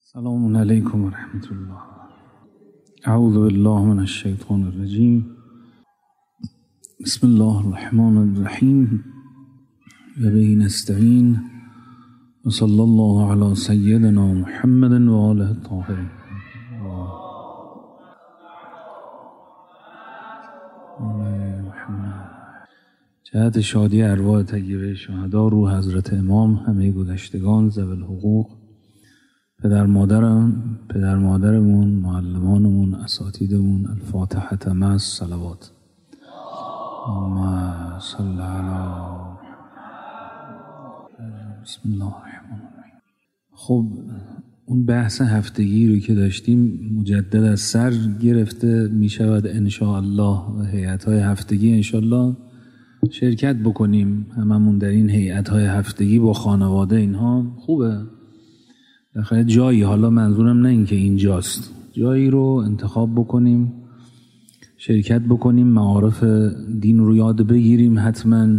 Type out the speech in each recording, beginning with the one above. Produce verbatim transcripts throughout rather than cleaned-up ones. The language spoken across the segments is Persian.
سلام علیکم و رحمت الله. اعوذ بالله من الشیطان الرجیم. بسم الله الرحمن الرحیم و به نستعین و صلی الله علی سیدنا محمد و آله الطاهرین. جهت شادی ارواح طیبه شهدا، روح حضرت امام، همه گذشتگان، ذوی الحقوق، پدر مادرم، پدر مادرمون، معلمانمون، اساتیدمون، الفاتحه مع الصلوات. اللهم صل علی بسم الله الرحمن الرحیم. خب اون بحث هفتگی رو که داشتیم مجدد از سر گرفته، می شود ان شاء الله و هیئت‌های هفتگی ان شاء الله شرکت بکنیم. هممون در این هیئت‌های هفتگی با خانواده، اینها خوبه. بخاطر جایی، حالا منظورم نه این که اینجاست، جایی رو انتخاب بکنیم، شرکت بکنیم، معارف دین رو یاد بگیریم حتما.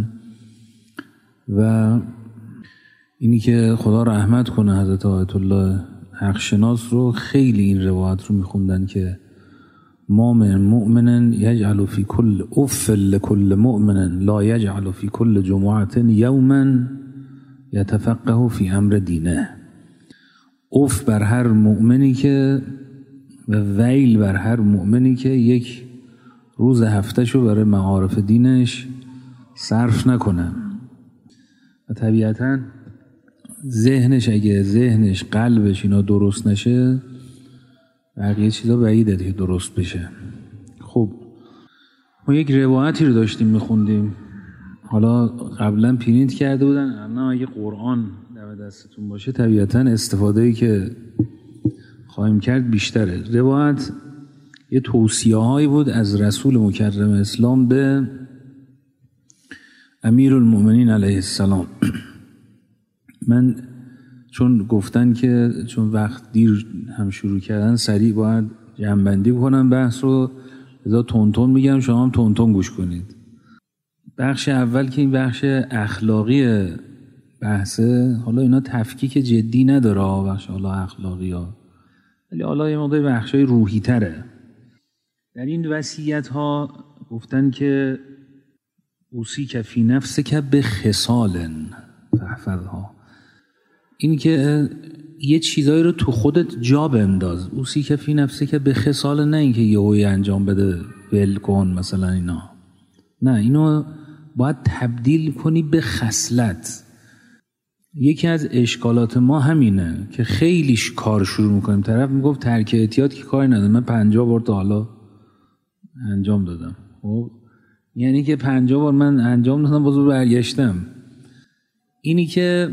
و اینی که خدا رحمت کنه حضرت آیت الله حق شناس رو، خیلی این روایت رو میخوندن که ما من مؤمن یجعل فی کل اف لکل مؤمن لا یجعل فی کل جمعه یوما یتفقه فی امر دینه. اف بر هر مؤمنی که و ویل بر هر مؤمنی که یک روز هفتهشو برای معارف دینش صرف نکنه. و طبیعتاً ذهنش، اگه ذهنش، قلبش اینا درست نشه، بقیه چیزا بعیده که درست بشه. خب ما یک روایتی رو داشتیم میخوندیم، حالا قبلا پرینت کرده بودن، اما اگه قرآن در دستتون باشه طبیعتاً استفاده‌ای که خواهیم کرد بیشتره. روایت یه توصیه هایی بود از رسول مکرم اسلام به امیر المؤمنین علیه السلام. من چون گفتن که چون وقت دیر هم شروع کردن، سریع باید جمع‌بندی کنم بحث رو، لذا تون تون میگم، شما هم تون تون گوش کنید. بخش اول که این بخش اخلاقی بحثه، حالا اینا تفکیک جدی نداره، بخش حالا اخلاقی ها، ولی حالا یه مقدار بخشای روحی تره. در این وصیت ها گفتن که اوصیک فی نفسک بخصال فاحفظها، این که یه چیزایی رو تو خودت جا بنداز. اوصیک فی نفسک بخصال، نه این که یهویی انجام بده ول کن مثلا اینا، نه، اینو باید تبدیل کنی به خصلت. یکی از اشکالات ما همینه که خیلیش کار شروع میکنیم. طرف میگفت ترک اعتیاد که کاری نداره، من پنجاه بار تا حالا انجام دادم. خب یعنی که پنجاه بار من انجام دادم بازو برگشتم. اینی که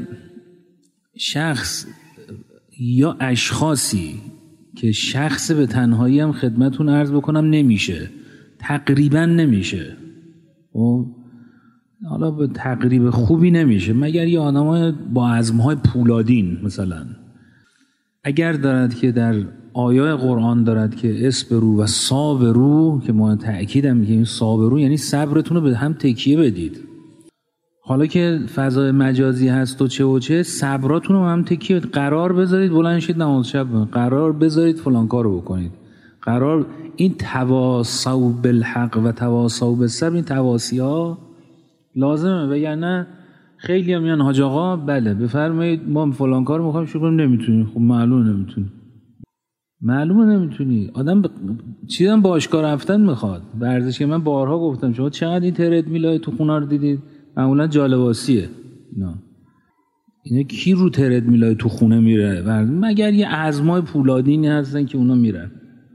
شخص یا اشخاصی که شخص به تنهایی هم خدمتون عرض بکنم نمیشه، تقریبا نمیشه، خب حالا به تقریب خوبی نمیشه مگر یه آدمای با عزمهای پولادین. مثلا اگر دارد که در آیای قرآن دارد که اصبروا و صابروا، که ما تأکیدم میگیم صابروا یعنی صبرتون رو به هم تکیه بدید. حالا که فضای مجازی هست و چه و چه، صبراتون رو هم تکیه بدید. قرار بذارید بلند شید نماز شب، قرار بذارید فلان کارو بکنید، قرار این تواصوا بالحق و تواصوا بالصبر، این تواصی ها لازمه. وگرنه خیلی هم میان حاج آقا بله بفرمایید ما فلان کار میخوایم شروع کنیم، نمیتونی. خب معلومه نمیتونی، معلومه نمیتونی. آدم ب... چیزام باشگاه رفتن میخواد، ورزش که من بارها گفتم شما چقدر این ترد میلای تو خونه رو دیدید؟ معمولا جالباسیه اینا. اینا کی رو ترد میلای تو خونه میره؟ ورز... مگر یه عزمای پولادینی هستن که اونا میرن،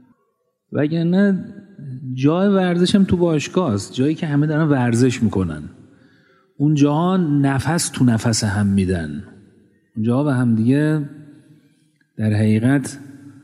وگرنه جای ورزش هم تو باشگاه است، جایی که همه دارن ورزش میکنن. اونجاها نفس تو نفس هم میدن، اونجاها به هم دیگه در حقیقت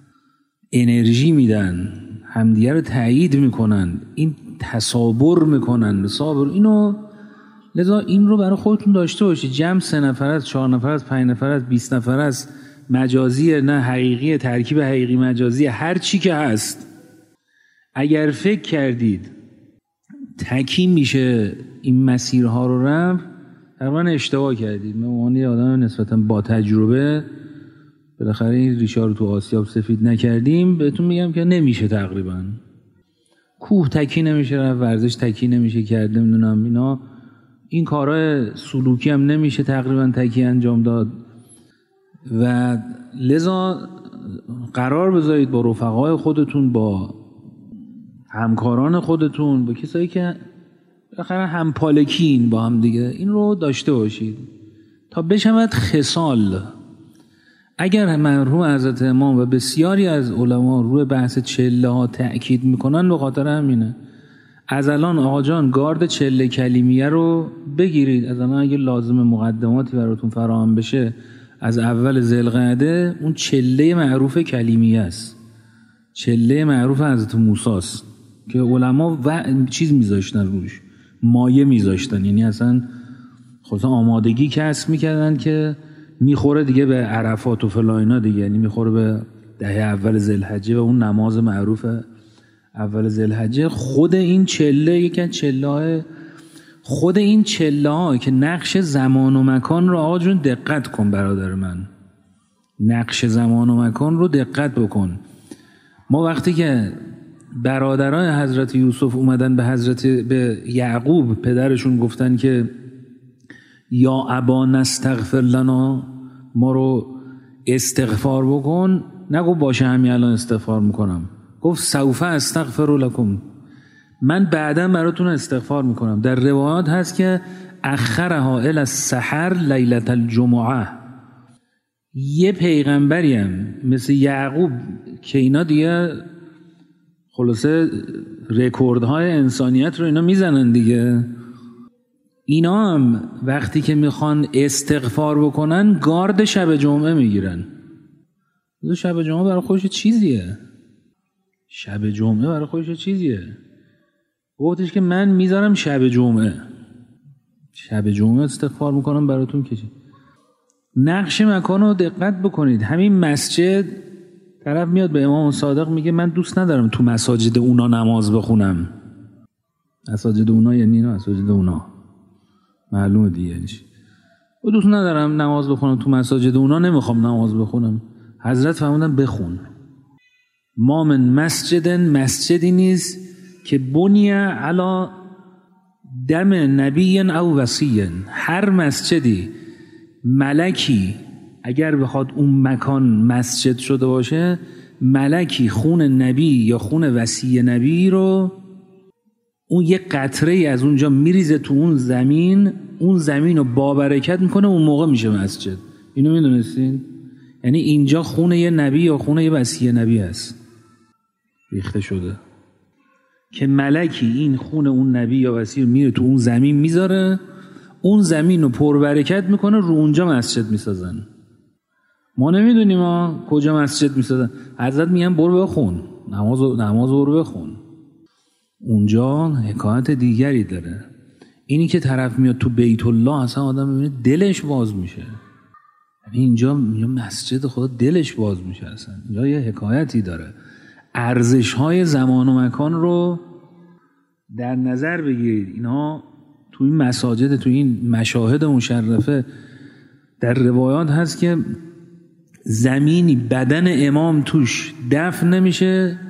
انرژی میدن، همدیگه رو تایید میکنن، این تصابر میکنن. صابر اینو، لذا این رو برای خودتون داشته باشید. جمع سه نفر است، چهار نفر است، پنج نفر است، بیست نفر است، مجازیه نه حقیقیه، ترکیب حقیقی مجازی، هر چی که هست، اگر فکر کردید تکی میشه این مسیرها رو رفت، تقریبا اشتباه کردید. من عنوان یه آدم نسبتا با تجربه بالاخره این ریشه رو تو آسیاب سفید نکردیم بهتون میگم که نمیشه تقریبا. کوه تکی نمیشه رفت، ورزش تکی نمیشه کرد، نمیدونم اینا، این کارهای سلوکی هم نمیشه تقریبا تکی انجام داد. و لذا قرار بذارید با رفقای خودتون، با همکاران خودتون، با کسایی که بالاخره همپالکین با هم دیگه، این رو داشته باشید تا بشود خصال. اگر مرحوم حضرت امام و بسیاری از علما روی بحث چله ها تأکید میکنن، به خاطر همینه. از الان آقا جان گارد چله کلیمیه رو بگیرید، از الان اگه لازم مقدماتی براتون فراهم بشه از اول ذوالقعده، اون چله معروف کلیمیه است، چله معروف حضرت موسی است که علما و چیز میذاشتن روش، مایه میذاشتن، یعنی اصلا خصوصا آمادگی کسب میکردن که میخوره دیگه به عرفات و فلاینا دیگه، یعنی میخوره به دهه اول ذوالحجه و اون نماز معروف اول ذوالحجه. خود این چله یکی از چله‌های خود این چله‌ها که نقش زمان و مکان رو آقا جون دقت کن برادر من، نقش زمان و مکان رو دقت بکن. ما وقتی که برادران حضرت یوسف اومدن به حضرت به یعقوب پدرشون گفتن که یا ابا نستغفر لنا، ما رو استغفار بکن، نگو باشه همین الان استغفار میکنم، گفت سوف استغفر لکم، من بعدا براتون استغفار میکنم. در روایات هست که اخرها الی السحر لیلة الجمعه. یه پیغمبری هم مثل یعقوب که اینا دیگه خلاصه رکوردهای انسانیت رو اینا میزنن دیگه، اینا هم وقتی که میخوان استغفار بکنن گارد شب جمعه میگیرن. شب جمعه برای خودش چیزیه، شب جمعه برای خودش چیزیه. گفتش که من میذارم شب جمعه، شب جمعه استغفار میکنم براتون. که نقش مکان رو دقت بکنید. همین مسجد طرف میاد به امام صادق میگه من دوست ندارم تو مساجد اونا نماز بخونم. مساجد اونا یعنی اینا، مساجد اونا معلومه دیگه یعنی چی. و دوست ندارم نماز بخونم تو مساجد اونا، نمیخوام نماز بخونم. حضرت فرمودن بخون. ما من مسجدن، مسجدی نیست که بنی علی دم نبی او وصی. هر مسجدی ملکی اگر بخواد اون مکان مسجد شده باشه، ملکی خون نبی یا خون وصی نبی رو، اون یک قطره ای از اونجا میریزه تو اون زمین، اون زمین رو بابرکت میکنه، اون موقع میشه مسجد. اینو میدونستین؟ یعنی اینجا خون یه نبی یا خون یه وصی نبی هست ریخته شده که ملکی این خون اون نبی یا وصی رو میره تو اون زمین میذاره، اون زمین رو پربرکت میکنه، رو اونجا مسجد میسازن. ما نمیدونیم ما کجا مسجد میسازن. حضرت میگن برو بخون نماز، نماز برو بخون. اونجا حکایت دیگری داره. اینی که طرف میاد تو بیت الله اصلا آدم میبینه دلش باز میشه. یعنی اینجا مسجد خدا دلش باز میشه. اصلا اینجا یه حکایتی داره. ارزش های زمان و مکان رو در نظر بگیرید. اینها تو این مساجد، تو این مشاهد مشرفه در روایات هست که زمینی بدن امام توش دفن نمیشه،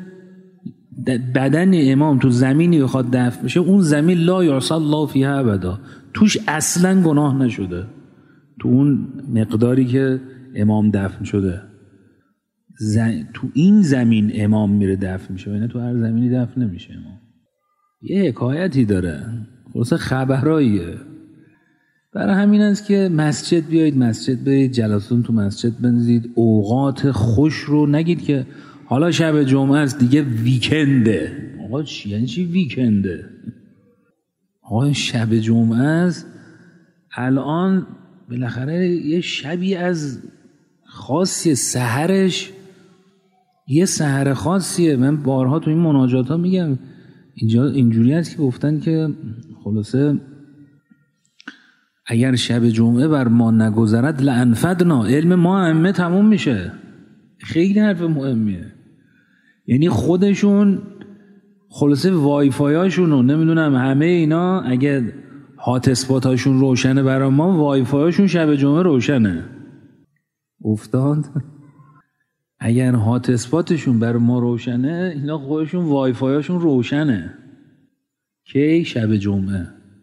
بدن امام تو زمینی بخواد دفن بشه، اون زمین لا یعصی الله فیها ابدا، توش اصلا گناه نشده تو اون مقداری که امام دفن شده. زن... تو این زمین امام میره دفن میشه، یعنی تو هر زمینی دفن نمیشه امام. یه حکایتی داره، خلاصه خبراییه. برای همین است که مسجد بیایید، مسجد برید، جلساتون تو مسجد بنزید، اوقات خوش رو نگید که حالا شب جمعه است دیگه ویکنده. آقا چی یعنی چی ویکنده؟ آقا شب جمعه است، الان بالاخره یه شبی از خاصی، سحرش یه سحر خاصیه. من بارها تو این مناجات ها میگم اینجا اینجوری هست که گفتن که خلاصه اگر شب جمعه بر ما نگذرد لانفدنا، علم ما همه تموم میشه. خیلی حرف مهمیه. یعنی خودشون خلاصه وای فای هاشون رو نمیدونم همه اینا اگر هات اسپات هاشون روشنه برای ما، وای فای هاشون شب جمعه روشنه. افتاد اگر هات اسپاتشون برای ما روشنه، اینا خودشون وای فایشون روشنه که شب جمعه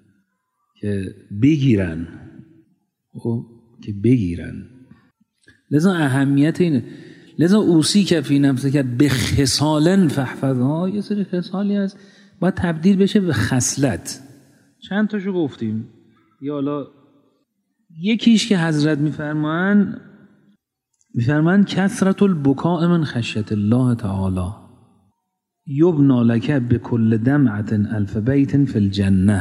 که بگیرن او که بگیرن. لذا اهمیت اینه. لذا اوصی که فی نفسه که به خصالن فحفظها، یه سری خصالی هست باید تبدیل بشه به خصلت. چند تاشو گفتیم. یا حالا یکیش که حضرت میفرمان میفرمان کثرت البکاء من خشیت الله تعالی یبنا لک بكل دمعة الف بیت فی الجنه.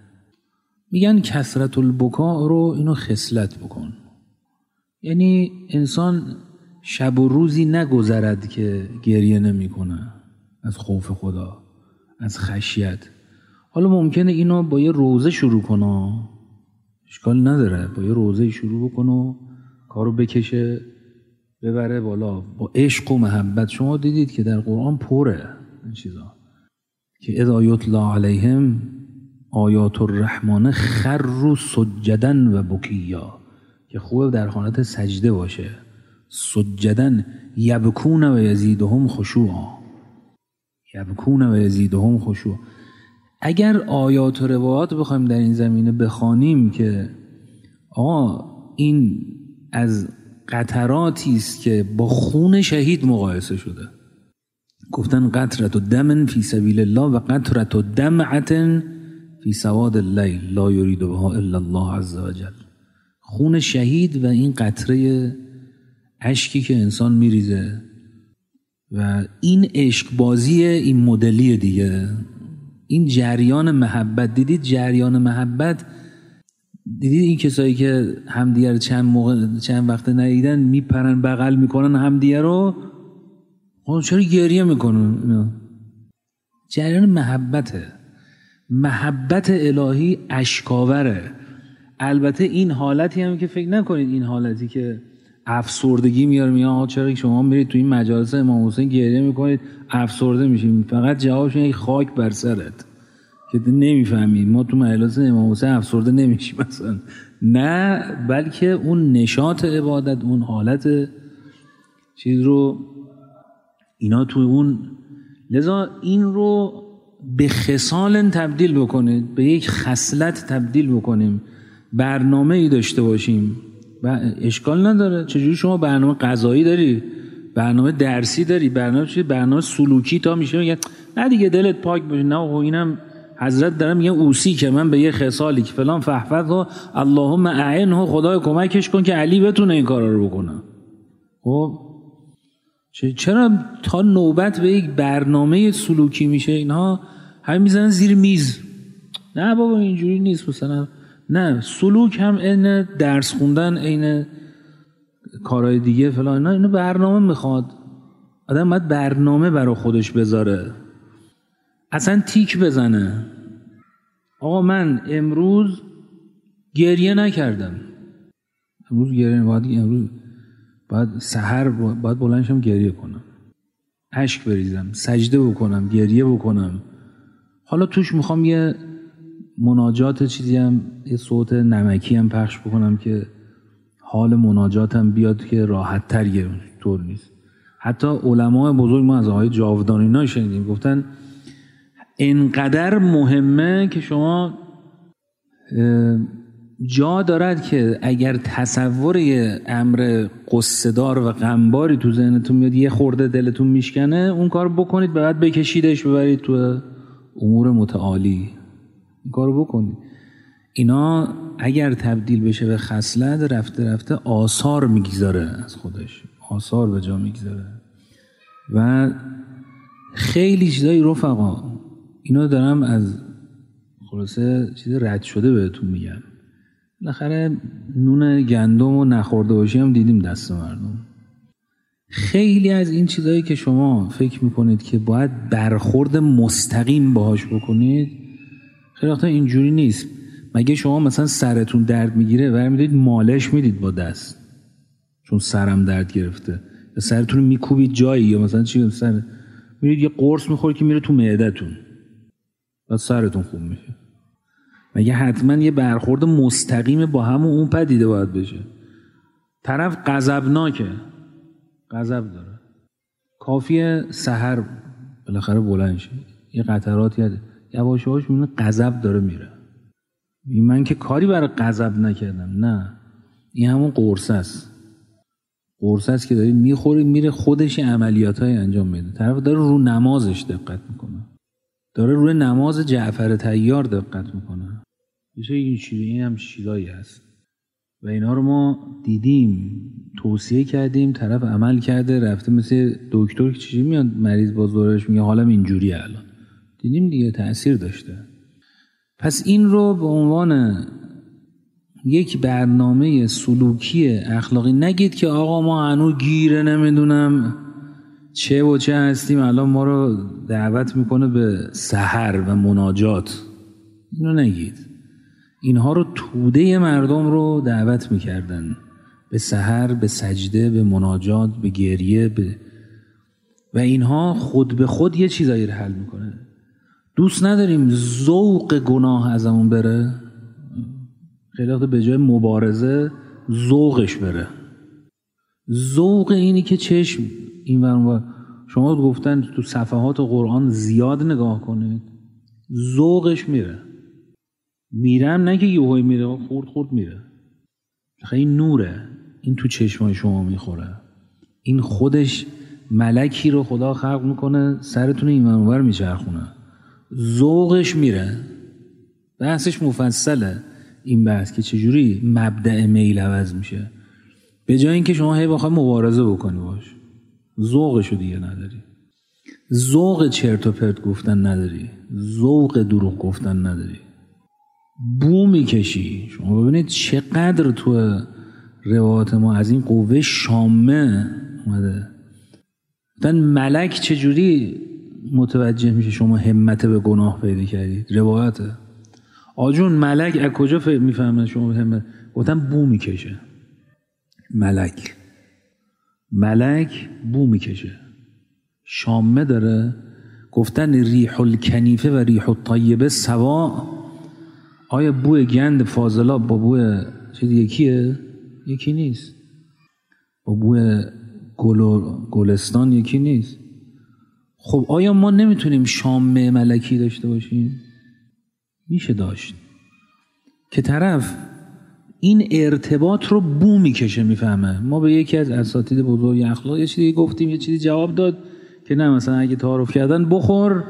میگن کثرت البکاء رو اینو خصلت بکن. یعنی انسان شب و روزی نگذرد که گریه نمیکنه از خوف خدا، از خشیت. حالا ممکنه اینو با یه روزه شروع کنه، اشکال نداره، با یه روزه شروع بکنه، کارو بکشه ببره بالا با عشق و محبت. شما دیدید که در قرآن پره این چیزا که اذا یتلا علیهم آیات الرحمن خروا سجدا و بکیا، که خوبه در حالت سجده باشه، سجدا یبکون و یزیدهم خشوعا، یبکون و یزیدهم خشوعا. اگر آیات و روایات بخوایم در این زمینه بخوانیم که آقا این از قطراتی است که با خون شهید مقایسه شده، گفتن قطرة دم فی سبیل الله و قطرة دمعة فی سواد اللیل لا یرید بها الا الله عز وجل. خون شهید و این قطره اشکی که انسان میریزه و این عشق بازی این مدلی دیگه، این جریان محبت. دیدید جریان محبت، دیدید این کسایی که همدیگر چند موقع چند وقت ندیدن میپرن بغل میکنن همدیگر رو، چرا گریه میکنن؟ جریان محبته، محبت الهی اشکاوره. البته این حالتی هم که فکر نکنید این حالتی که افسردگی میاره میگه آقا چرا شما میرید تو این مجالس امام حسین گریه میکنید افسرده میشیم، فقط جوابش اینه خاک بر سرت که نمیفهمید ما تو مجالس امام حسین افسرده نمیشیم مثلا. نه، بلکه اون نشاط عبادت، اون حالت چیز رو اینا تو اون. لذا این رو به خصال تبدیل بکنید، به یک خصلت تبدیل بکنیم، برنامه ای داشته باشیم. و اشکال نداره چجوری شما برنامه غذایی داری، برنامه درسی داری، برنامه چی، برنامه سلوکی تا میشه میگه نه دیگه دلت پاک باشه. نه و اینم حضرت دارم میگه اوصی که من به یه خصالی که فلان فحفظه اللهم اعنه، خدای کمکش کن که علی بتونه این کارا رو بکنه. خب چرا تا نوبت به یک برنامه سلوکی میشه اینها همین میزنن زیر میز؟ نه بابا اینجوری نیست مثلا. نه، سلوک هم این درس خوندن، این کارهای دیگه فلان، نه، اینو برنامه میخواد. آدم باید برنامه برای خودش بذاره، اصلا تیک بزنه آقا من امروز گریه نکردم، امروز گریه باید امروز باید سحر باید بلندشم گریه کنم، اشک بریزم، سجده بکنم، گریه بکنم. حالا توش میخوام یه مناجات چیزی هم، یه صوت نمکی هم پخش بکنم که حال مناجاتم بیاد که راحت تر گیرم. طور نیست. حتی علماء بزرگ ما از آقای جاودانی اینا شنیدیم گفتن اینقدر مهمه که شما جا دارد که اگر تصور یه امر قصه‌دار و غمباری تو ذهنتون میاد یه خورده دلتون میشکنه، اون کار بکنید، بعد بکشیدش ببرید تو امور متعالی. این کارو بکنید. اینا اگر تبدیل بشه به خصلت، رفته رفته آثار میگذاره از خودش، آثار به جا میگذاره. و خیلی چیزایی رفقا، اینا دارم از خلاصه چیز رد شده بهتون میگم. بالاخره نون گندم و نخورده باشی هم دیدیم دست مردم. خیلی از این چیزایی که شما فکر میکنید که باید برخورد مستقیم باهاش بکنید، خیلی وقتا اینجوری نیست. مگه شما مثلا سرتون درد میگیره و میدید مالش میدید با دست چون سرم درد گرفته، یا سرتون رو میکوبید جایی، یا مثلا چی سر میرید یه قرص میخورید که میره تو معدتون و سرتون خوب میشه؟ مگه حتما یه برخورد مستقیم با همون اون پدیده باید بشه؟ طرف غضبناکه، غضب داره، کافیه سحر بالاخره بلند شه، یه قطراتی هست، یواش یواش میبینه غضب داره میره. من که کاری برای غضب نکردم، نه، این همون قرصه است. قرصه است که داری میخوری میره خودش عملیاتای انجام میده. طرف داره رو نمازش دقت میکنه، داره روی نماز جعفر طیار دقت میکنه. میشه این چیزی، این هم چیزایی هست و اینا رو ما دیدیم، توصیه کردیم، طرف عمل کرده، رفته مثل دکتر که چیزی میاد مریض باز دورش میگه حالم اینجوریه الان، دیدیم دیگه تأثیر داشته. پس این رو به عنوان یک برنامه سلوکی اخلاقی نگید که آقا ما هنوز گیره نمیدونم چه و چه هستیم، الان ما رو دعوت میکنه به سحر و مناجات. اینو نگید. اینها رو توده مردم رو دعوت میکردن به سحر، به سجده، به مناجات، به گریه، به و اینها خود به خود یه چیزایی رو حل میکنه. دوست نداریم ذوق گناه ازمون بره، خیلی وقت به جای مبارزه ذوقش بره. ذوق اینی که چشم این ور شما گفتن تو صفحات قرآن زیاد نگاه کنید، ذوقش میره. میرم نه که یهویی میره، خورد خورد میره. خیلی نوره، این تو چشمای شما میخوره. این خودش ملکی رو خدا خلق میکنه سرتون این ور اون ور میچرخونه، ذوقش میره. بحثش مفصله این بحث که چجوری مبدأ میل عوض میشه. به جای اینکه شما هی بخوای مبارزه بکنی باش، ذوقشو دیگه نداری، ذوق چرت و پرت گفتن نداری، ذوق دروغ گفتن نداری، بو میکشی. شما ببینید چقدر تو روایات ما از این قوه شامه اومده. مثلا ملک چجوری متوجه میشه شما همت به گناه پیدا کردید؟ روایته. آجون ملک از کجا میفهمه شما همت؟ گفتن بو میکشه. ملک ملک بو میکشه، شامه داره. گفتن ریح الکنیفه و ریح الطیبه سوا. آیا بوی گند فاضلاب با بوی چیز یکیه؟ یکی نیست. با بوی گل گلستان یکی نیست. خب آیا ما نمیتونیم شامه ملکی داشته باشیم؟ میشه داشت که طرف این ارتباط رو بو میکشه، میفهمه. ما به یکی از اساتید بزرگ اخلاق یه چیزی گفتیم، یه چیزی جواب داد که نه مثلا اگه تعارف کردن بخور،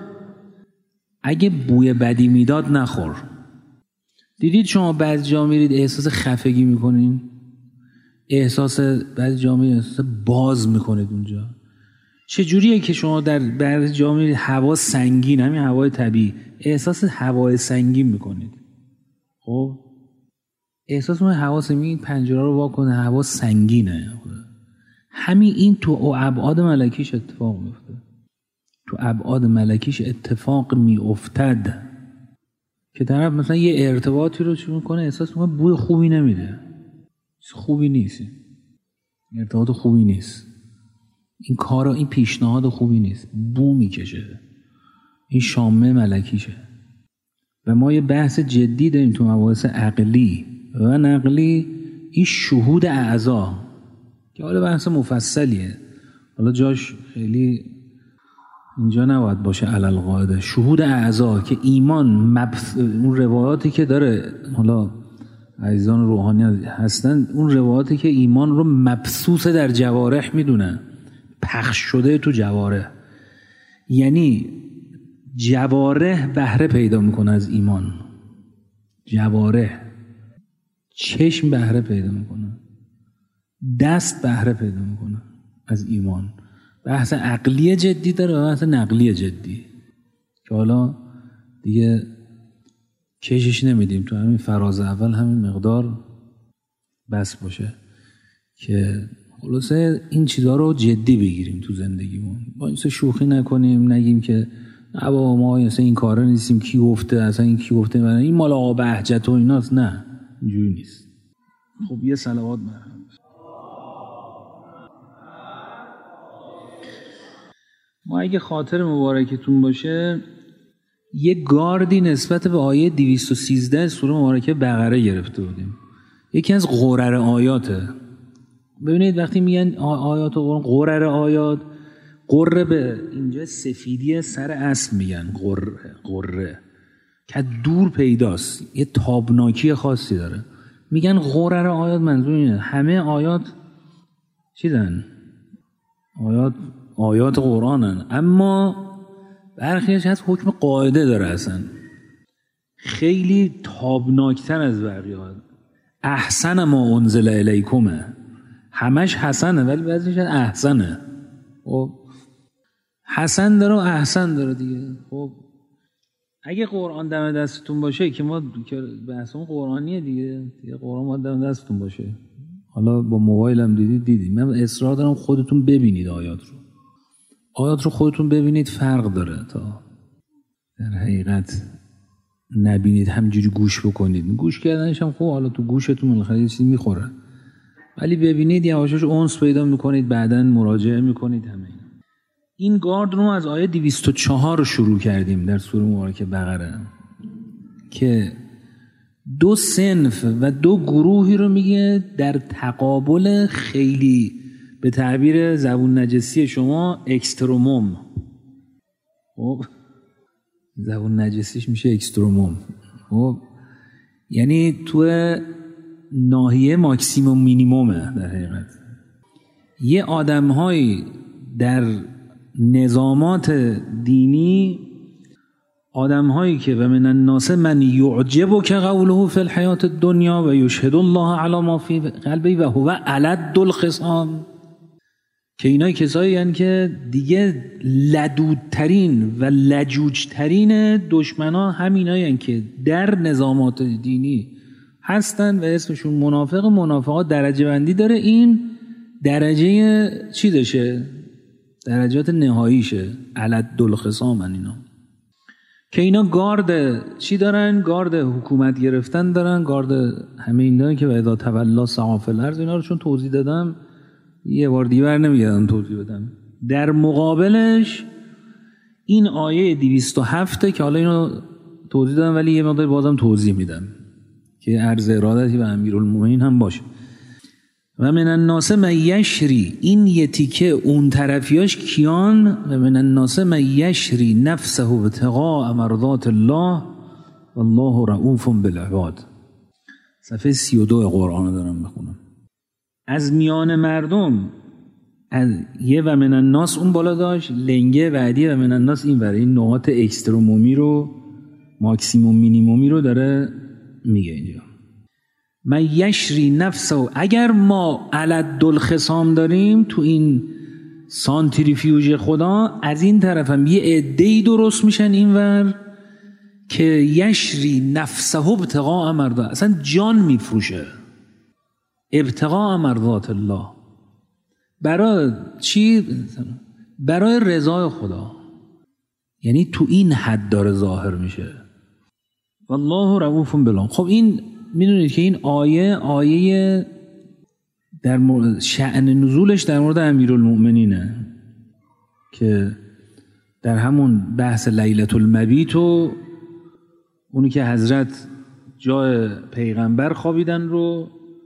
اگه بوی بدی میداد نخور. دیدید شما بعضی جا میرید احساس خفگی میکنین، احساس بعضی جا میرید احساس باز میکنید اونجا. چجوریه که شما در بعضی جا میرید هوا سنگین، همین هوای طبیعی، احساس هوای سنگین میکنید. خب احساس اون هوا سنگین، پنجره رو وا کنه هوا سنگینه. همین این تو ابعاد ملکیش اتفاق میفته، تو ابعاد ملکیش اتفاق میافتد که طرف مثلا یه ارتباطی رو شروع کنه احساس میکنه بوی خوبی نمیده، خوبی نیست، ارتباط خوبی نیست، این کار این پیشنهاد خوبی نیست، بو میکشه. این شامه ملکیشه. و ما یه بحث جدی داریم تو مباحث عقلی و نقلی، این شهود اعضا که حالا بحث مفصلیه، حالا جاش خیلی اینجا نباید باشه علل قاعده. شهود اعضا که ایمان مبث... اون روایاتی که داره، حالا عزیزان روحانی هستن، اون روایاتی که ایمان رو مبثوث در جوارح میدونن، پخش شده تو جوارح، یعنی جوارح بهره پیدا میکنه از ایمان. جوارح، چشم بهره پیدا میکنه، دست بهره پیدا میکنه از ایمان. بحث عقلی جدی داره و بحث نقلی جدی که حالا دیگه کشش نمیدیم، تو همین فراز اول همین مقدار بس باشه که خلاصه این چیزها رو جدی بگیریم تو زندگیمون. با این شوخی نکنیم، نگیم که نه بابا ما اصلا این کارا نیستیم، کی گفته اصلا این کی گفته من این مال آقا بهجت و ایناست. نه اینجوری نیست. خب یه صلوات مرحمت. ما اگه خاطر مبارکتون باشه یه گاردی نسبت به آیه دویست و سیزده سوره مبارکه بقره گرفته بودیم. یکی از غرر آیاته. ببینید وقتی میگن آیات قرآن غرر آیات، قره به اینجا سفیدی سر اسب میگن، قره قره که دور پیداست، یه تابناکی خاصی داره. میگن قره رو آیات منظور اینه همه آیات چیدن؟ آیات آیات قرآنن، اما برخیش هست حکم قاعده داره، اصلا خیلی تابناکتر از بقیه. احسن ما انزل الیکمه، همش حسنه ولی بعضیش احسنه. خب حسن داره و احسن داره دیگه. خب اگه قرآن دم دستتون باشه که ما که بحثمون قرآنیه دیگه، دیگه قرآن ما دم دستتون باشه. حالا با موبایلم دیدید دیدید من اصرار دارم خودتون ببینید آیات رو. آیات رو خودتون ببینید، فرق داره تا در حقیقت نبینید همجوری گوش بکنید. گوش کردنش هم خوب، حالا تو گوشتون بالاخره یه چیزی میخوره، ولی ببینید یواشاش اونس پیدا میکنید، بعداً مراجعه میکنید. همه این این گارد رو از آیه دویست و چهار شروع کردیم در سوره مبارکه بقره که دو صنف و دو گروهی رو میگه در تقابل خیلی به تعبیر زبون نجسی شما اکستروموم. خب زبون نجسیش میشه اکستروموم. خب یعنی تو ناحیه ماکسیموم مینیمومه در حقیقت. یه آدم‌هایی در نظامات دینی، آدم‌هایی که و من الناس من یعجبک قوله فی الحیات الدنیا و یشهد الله علی ما فی قلبی و هو الد الخصام، که اینا کسایی هستند که دیگه لدودترین و لجوجترین دشمنا همینایی هستند که در نظامات دینی هستن و اسمشون منافق. منافقات درجه بندی داره، این درجه چی داشه؟ درجات نهاییشه. علد الخصام اینا که اینا گارد چی دارن؟ گارد حکومت گرفتن دارن، گارد همه این دارن که و اذا تولا سعی فی الارض. اینا رو چون توضیح دادم یه بار دیگر نمیگردم توضیح بدم. در مقابلش این آیه دویست و هفت که حالا اینو توضیح دادم ولی یه مقدار بازم توضیح میدم که عرض ارادتی و امیرالمومنین هم باشه. و من الناس من یشری، این یه تیکه اون طرفیاش کیان؟ و من الناس من یشری نفسه ابتغاء مرضات الله والله رؤوف بالعباد. صفحه سی و دو قرآن دارم میخونم. از میان مردم از یه و من الناس اون بالا داشت، لنگه بعدی و من الناس این برای این نقاط اکسترومومی رو ماکسیموم مینیمومی رو داره میگه اینجا. من یشری نفسه، اگر ما علد الخصام داریم تو این سانتریفیوژ خدا، از این طرف هم یه عده‌ای درست میشن اینور که یشری نفسه ابتغاء مرضات، اصلا جان میفروشه ابتغاء مرضات الله. برای چی؟ برای رضای خدا. یعنی تو این حد داره ظاهر میشه. والله رؤوف بالعباد. خب این میدونید که این آیه آیه در مورد شأن نزولش در مورد امیرالمؤمنینه که در همون بحث لیلة المبیت و اونی که حضرت جای پیغمبر خوابیدن رو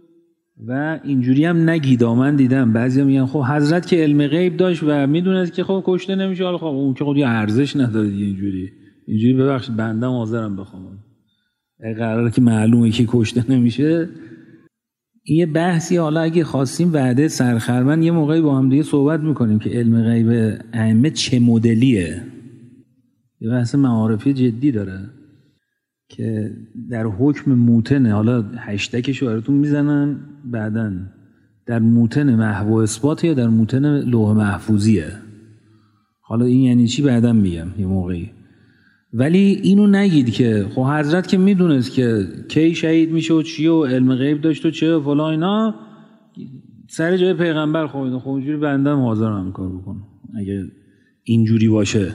و اینجوری هم نگید. من دیدم بعضی هم میگن خب حضرت که علم غیب داشت و میدونست که خب کشته نمیشه، حالا خب اون که خب یه ارزش نداره دیگه. اینجوری اینجوری ببخشید بنده حاضرم بخوام، قراره که معلومه که کشته نمیشه. این یه بحثی، حالا اگه خواستیم وعده سرخرمن یه موقعی با هم دیگه صحبت میکنیم که علم غیب ائمه چه مدلیه. یه بحث معارفی جدی داره که در حکم موتن، حالا هشتگش رو براتون میزنن بعدن، در موتن محو و اثبات یا در موتن لوح محفوظیه. حالا این یعنی چی بعدن میگم یه موقعی. ولی اینو نگید که خب حضرت که میدونست که کی شهید میشه و چیه و علم غیب داشت و چه و فلان اینا، سر جای پیغمبر خوابیدن. خب اینجوری بندم حاضرم کار بکنم اگه اینجوری باشه.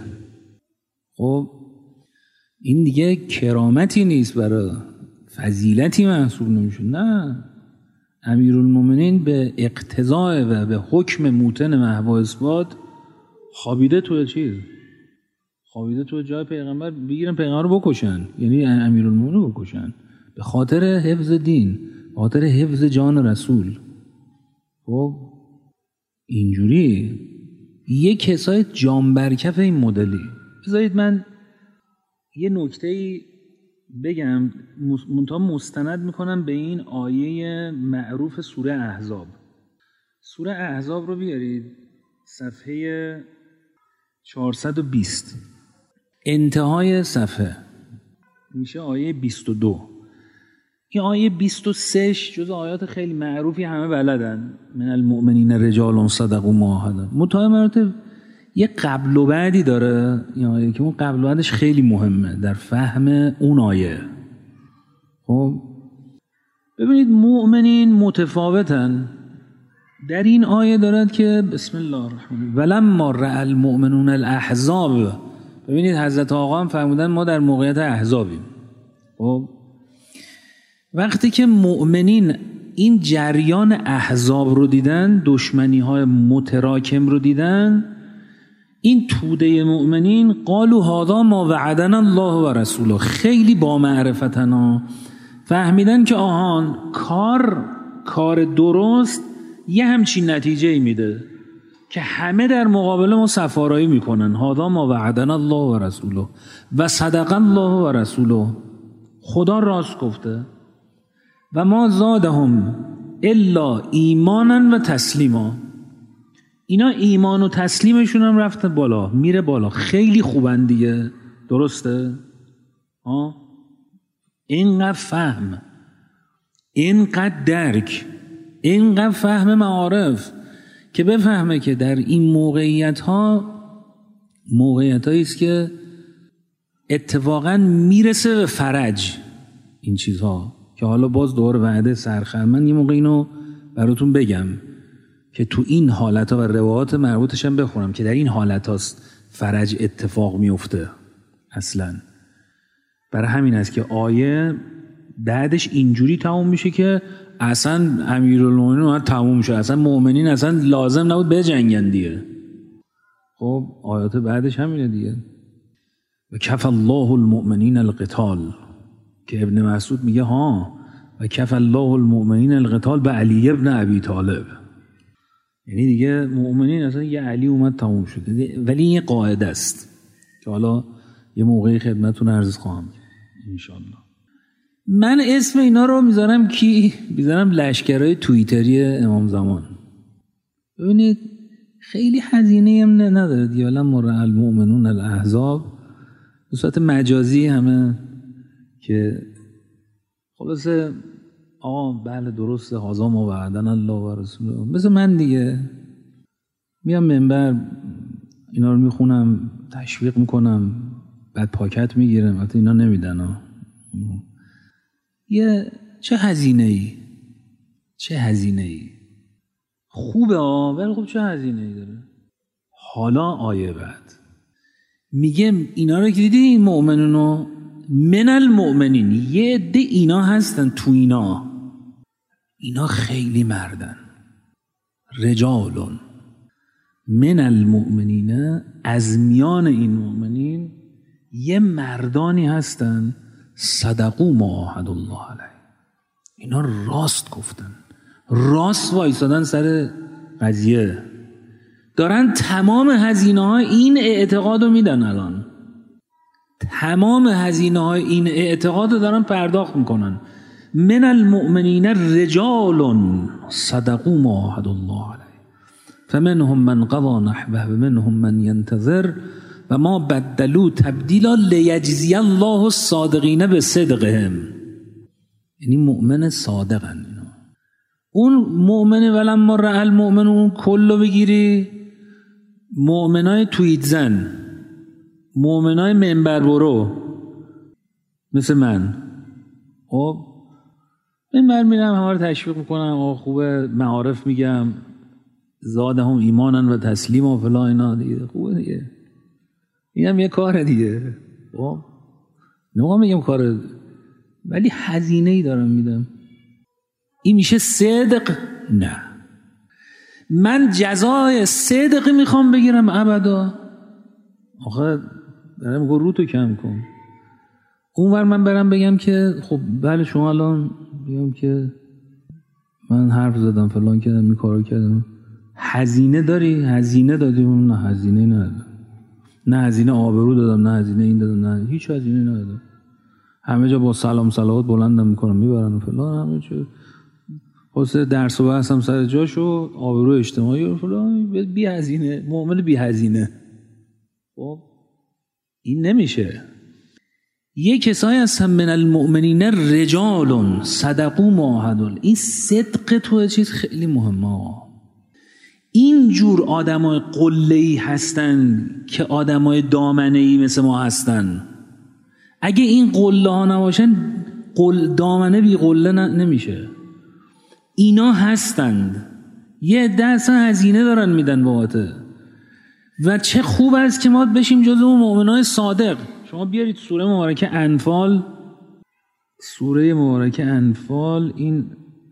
خب این دیگه کرامتی نیست، برای فضیلتی محسوب نمیشه. نه، امیرالمومنین به اقتضاء و به حکم موتن محو و اثبات خوابیده تو چیز، خوابیده تو جای پیغمبر، بگیرن پیغمبر رو بکشن، یعنی امیرالمومنین رو بکشن به خاطر حفظ دین، به خاطر حفظ جان رسول. خب اینجوری یه کسای جان برکف این مدلی. بذارید من یه نکته‌ای بگم، منتها مستند میکنم به این آیه معروف سوره احزاب. سوره احزاب رو بیارید صفحه چهارصد و بیست، انتهای صفحه میشه آیه بیست و دو. این آیه بیست و سه جز آیات خیلی معروفی، همه بلدن. من المؤمنین رجال صدقوا ما عاهدوا. متأمرات یه قبل و بعدی داره این آیه که اون قبل و بعدش خیلی مهمه در فهم اون آیه. خب ببینید مؤمنین متفاوتن. در این آیه دارد که بسم الله الرحمن الرحیم ولما رأى المؤمنون الاحزاب. ببینید حضرت آقا هم فرمودن ما در موقعیت احزابیم. خب وقتی که مؤمنین این جریان احزاب رو دیدن، دشمنی های متراکم رو دیدن، این توده مؤمنین قالوا هذا ما وعدنا الله و رسوله، خیلی با معرفتنا فهمیدن که آهان کار کار درست یه همچین نتیجه میده که همه در مقابل ما سفارایی میکنن. هذا ما وعدنا الله و رسوله و صدق الله و رسوله، خدا راست گفته. و ما زادهم الا ایمانا و تسلیما، اینا ایمان و تسلیمشون هم رفته بالا، میره بالا. خیلی خوبن دیگه، درسته؟ آه؟ اینقدر فهم، اینقدر درک، اینقدر فهم معارف که بفهمه که در این موقعیت ها موقعیت هایی است که اتفاقا میرسه به فرج این چیزها، که حالا باز دور وعده سرخر. من یه موقع اینو براتون بگم که تو این حالت ها و روایات مربوطش هم بخونم که در این حالت هاست فرج اتفاق میفته اصلا. برای همین است که آیه بعدش اینجوری تموم میشه که اصلا امیرالمومنین اومد تموم میشه، اصلا مؤمنین اصلا لازم نبود بجنگن دیگه. خب آیات بعدش همینه دیگه. و کف الله المؤمنین القتال، که ابن مسعود میگه ها و کف الله المؤمنین القتال به علی ابن ابی طالب، یعنی دیگه مؤمنین اصلا یه علی اومد تموم شده. ولی این یه قاعده است که حالا یه موقعی خدمتتون عرض خواهم انشالله. من اسم اینا رو میذارم کی؟ میذارم لشکرهای توییتری امام زمان. ببینید خیلی هزینه هم نداره دیالا مرء المؤمنون الاحزاب به صورت مجازی همه که خلاصه آقا بله درسته هازا ما وعدنا الله و رسوله. مثل من دیگه میام منبر اینا رو میخونم، تشویق میکنم، بعد پاکت میگیرم. البته اینا نمیدن ها. یه چه هزینه ای چه هزینه ای خوبه ها، ولی خب چه هزینه ای داره. حالا آیه بعد میگه اینا رو که دیدی این مؤمنونو من المؤمنین، یه عده اینا هستن تو اینا اینا خیلی مردن. رجالون من المؤمنین، از میان این مؤمنین یه مردانی هستن صدقوا ما عاهدوا الله علیه، اینا راست گفتن، راست وایسادن سر قضیه، دارن تمام هزینه های این اعتقاد رو میدن. الان تمام هزینه های این اعتقاد رو دارن پرداخت میکنن. من المؤمنین رجال صدقوا ما عاهدوا الله علیه فمنهم من قضى نحبه و منهم من ينتظر و ما بدلوا تبدیلا لیجزی الله الصادقین بصدقهم. یعنی مؤمن صادقن اینا. اون مؤمن ولما رأى المؤمنون کلو بگیری، مؤمنای توییت زن، مؤمنای منبر برو مثل من، خب منبر میرم همه رو تشویق میکنم، آقا خوبه، معارف میگم، زادهم ایمانا و تسلیما و فلا، اینا دیگه خوبه دیگه، اینم یه کاره دیگه. خب نمیگم میگم کاره، ولی هزینه ای دارم میدم. این میشه صدق؟ نه، من جزای صدق میخوام بگیرم ابدا. آخه دارم میگم رو تو کم کن. اونور من برم بگم که خب بله شما الان بگم که من حرف زدم فلان کردم این کارو کردم، هزینه داری؟ هزینه دادی؟ نه هزینه ندادم، نه هزینه آبرو دادم، نه هزینه این دادم، نه هیچ هزینه ندادم. همه جا با سلام صلوات بلندم میکنم میبرن و فلان، همه جا واسه درس و بحث هم سر جاش و آبرو اجتماعی و فلان، بی هزینه، مؤمن بی هزینه. خب این نمیشه. یک کسایی هستن من المؤمنین رجال صدقوا ما عاهدوا. این صدق تو چیز خیلی مهمه. این جور آدمای قله‌ای هستن که آدمای دامنه‌ای مثل ما هستن. اگه این قله ها نباشن قل دامنه بی قله نمیشه. اینا هستند. یه دست هزینه دارن میدن بابته. و چه خوب است که ما بشیم جزو اون مؤمنای صادق. شما بیارید سوره مبارکه انفال، سوره مبارکه انفال، این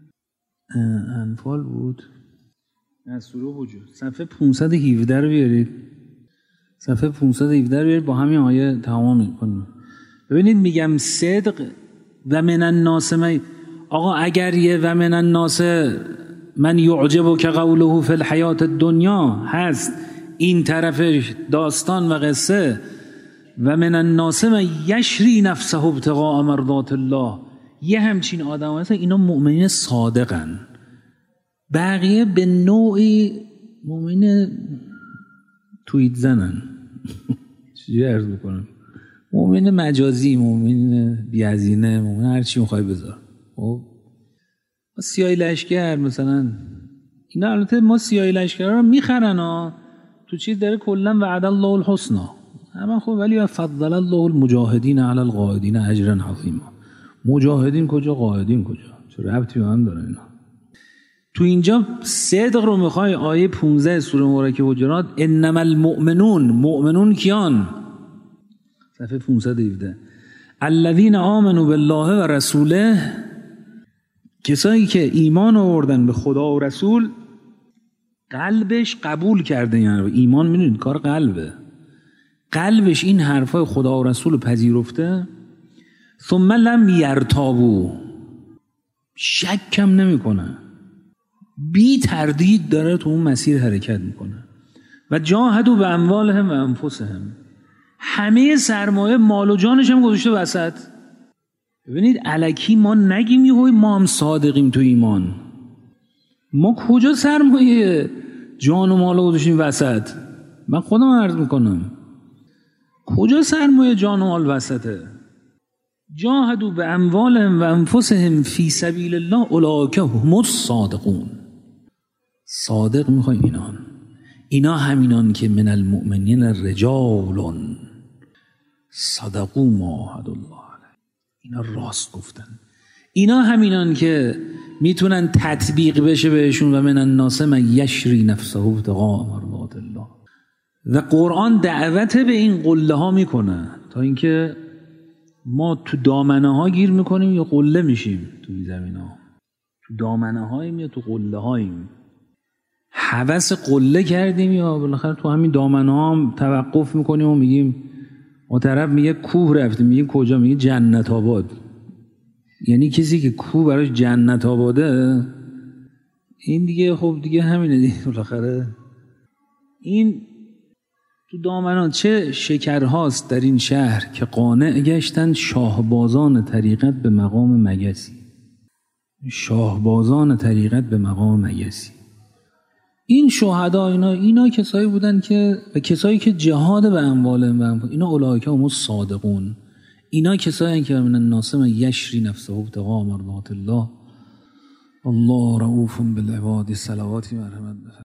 انفال بود از سوره وجود، صفحه پانصد و هفده رو بیارید، صفحه پانصد و هفده رو بیارید، با همین آیه تمام میکنیم. ببینید میگم صدق و من الناس من، آقا اگر یه و من الناس من یعجبک قوله فی الحیات الدنیا هست این طرف داستان و قصه، و من الناس من یشری نفسه ابتغاء مرضات الله، یه همچین آدم هست، اینا مؤمنین صادقن. بقیه به نوعی مؤمن توییت زنن چجوری عرض بکنم، مؤمن مجازی، مؤمن بی‌هزینه، مؤمن هر چی میخوای بذار. خب سیاهی لشکر مثلا، اینا البته ما سیاهی لشکر رو میخرن ها، تو چیز داره کلا وعد الله الحسنى اما خب، ولی فضل الله المجاهدین علی القاعدین اجرا عظیما. مجاهدین کجا، قاعدین کجا، چه ربطی به هم داره اینا؟ تو اینجا صدق رو میخوای، آیه پانزده سوره مبارکه حجرات، انما المؤمنون، مؤمنون کیان؟ صفحه پانصد و هفده، الذین آمنوا بالله و رسوله، کسایی که ایمان آوردن به خدا و رسول، قلبش قبول کرده. یعنی ایمان میدونید کار قلبه، قلبش این حرفای خدا و رسول پذیرفته. ثم لم یرتابوا، شکم نمیکنه، بی تردید داره تو اون مسیر حرکت میکنه. و جاهدوا به اموالهم و انفسهم، همه سرمایه مال و جانش هم گذاشته وسط. ببینید الکی ما نگیم یهو ما هم صادقیم تو ایمان. ما کجا سرمایه جان و مال گذاشتیم وسط؟ من خودم عرض میکنم کجا سرمایه جان و مال وسطه؟ جاهدوا به اموالهم و انفسهم فی سبیل الله اولئک هم الصادقون. صادق میخوایم اینان، اینا همینان که من المؤمنین رجال صدقوا ما عاهدوا الله علیه، اینا راست گفتن. اینا همینان که میتونن تطبیق بشه بهشون و من الناس من یشری نفسه ابتغاء مرضات الله. و قرآن دعوت به این قله ها میکنه تا اینکه ما تو دامنه ها گیر میکنیم یا قله میشیم. توی زمین ها تو دامنه هاییم یا تو قله هاییم، هوس قله کردیم یا بالاخره تو همین دامنه ها هم توقف میکنیم و میگیم، اون طرف میگه کوه رفتیم، میگه کجا؟ میگه جنت آباد. یعنی کسی که کوه براش جنت آباده، این دیگه خب دیگه همینه دیگه بالاخره. این تو دامنان چه شکرهاست در این شهر که قانع گشتند شاهبازان طریقت به مقام مگسی. شاهبازان طریقت به مقام مگسی، این شهدا، اینا اینا کسایی بودن که و کسایی که جهاد به اموالهم و انفسهم، اینا اولئک هم الصادقون. اینا کسایی که من الناس من یشری نفسه ابتغاء مرضات الله. الله رؤوف بالعباد. صلواتی مرحمت